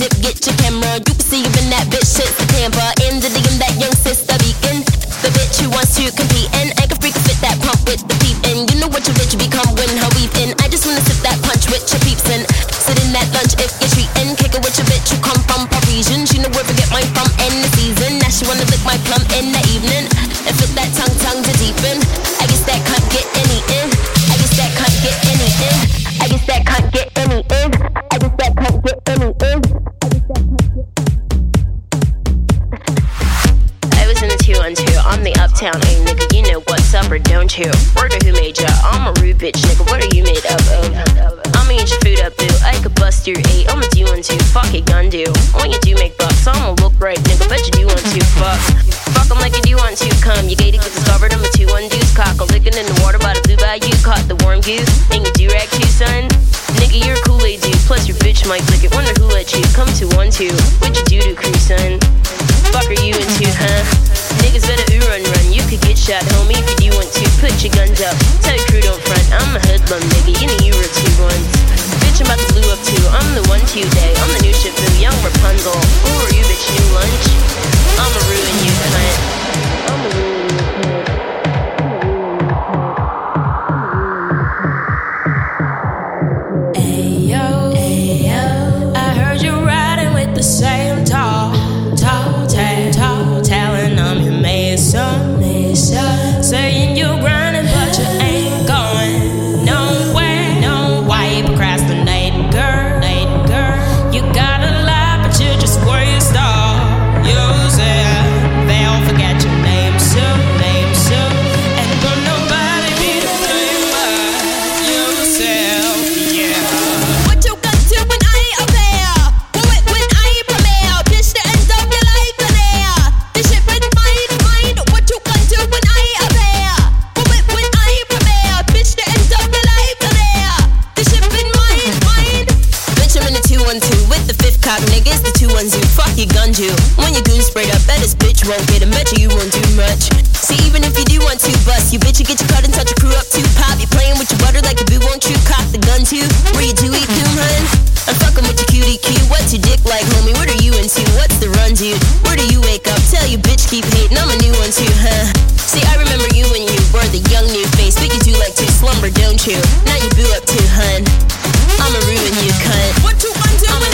dip, get your camera. You can see you in that bitch, shit's the Tampa. In the DM, that young sister beacon. The bitch who wants to compete and I can freak fit that pump with the peep in. You know what your bitch become when her weave in. I just wanna sip that punch with your peeps in. Sit in that lunch if you're treating. Kick it with your bitch who come from Parisian. She know where to get mine from in the season. Now she wanna lick my plum in the evening. And fit that tongue to deepen. I guess that can't get any in. I guess that can't get any in. I guess that can't get any in. I guess that can't get any in. I was in the 212, I'm the uptown A nigga, you know what's up or don't you? Word of who made ya? I'm a rude bitch nigga, what are you made up of? I'ma eat your food up boo, I could bust your 8, I'ma do 1 2, fuck it gun do. When you do make bucks, I'ma look right nigga, bet you do 1 2, fuck. Fuck 'em like you do 1 2, come, you gated get discovered, I'm a 2 1 deuce, cock a lickin' in the water by the blue bayou, caught the warm goose, and you do rag too son. Nigga you're a Kool-Aid dude, plus your bitch might lick it, wonder who let you come to 1 2, what you do to crew son? Fuck are you into, huh? Niggas better ooh run, you could get shot, homie, if you do want to. Put your guns up, tell your crew don't front. I'm a hoodlum, nigga, you know you were 2 ones. Bitch, I'm about to blue up too, I'm the 1 2 day. I'm the new ship, boo, young Rapunzel. Who are you, bitch, new lunch? I'ma ruin you, cunt. I'ma ruin you, cunt. Ayo, I heard you riding with the same tall talent. I'm your mason. Saying you're grinding, but you ain't going nowhere. No, why you procrastinating, girl? You got a lot, but you just waste all yourself. They'll forget your name soon. And will nobody be the same by yourself, yeah. What you got to when I ain't up there? When I ain't premier, bitch, the end of your life in there. This shit been mine. What you got to when I ain't up there? When I ain't premier, bitch, the end of your life in there. This shit been mine. Bitch, I'm in the 212 with the 5th cock, niggas, the 210. Fuck your gun, you. When your goon sprayed up, bet this bitch won't get him. Bet you won't do much. See, even if you do want to bust, you bitch, you get your cut and touch your crew up too. Pop, you playing with your butter like a boo, won't you? Cock the gun too. Where you do eat coon, hun? I'm fucking with your cutie Q. What's your dick like, homie? What are you into? What's the run, dude? Where do you wake up? Tell your bitch keep hating. I'm a new one too, huh? See, I remember you when you were the young new face, but you do like to slumber, don't you? Now you boo up too, hun. I'ma ruin you, cunt. What you got to I'ma